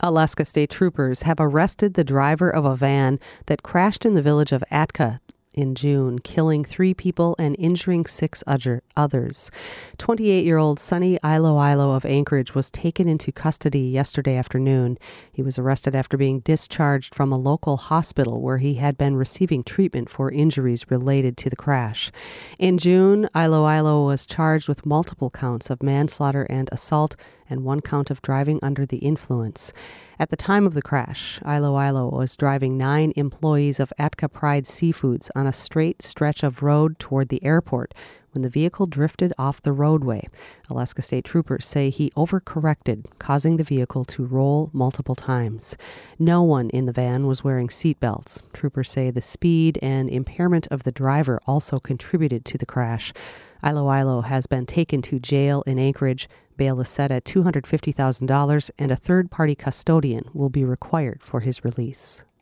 Alaska State Troopers have arrested the driver of a van that crashed in the village of Atka in June, killing 3 people and injuring 6 others. 28-year-old Sonny Ilo of Anchorage was taken into custody yesterday afternoon. He was arrested after being discharged from a local hospital where he had been receiving treatment for injuries related to the crash. In June, Ilo was charged with multiple counts of manslaughter and assault and 1 count of driving under the influence. At the time of the crash, Ilo was driving 9 employees of Atka Pride Seafoods on a straight stretch of road toward the airport when the vehicle drifted off the roadway. Alaska State Troopers say he overcorrected, causing the vehicle to roll multiple times. No one in the van was wearing seatbelts. Troopers say the speed and impairment of the driver also contributed to the crash. Ilo has been taken to jail in Anchorage. Bail is set at $250,000, and a third-party custodian will be required for his release.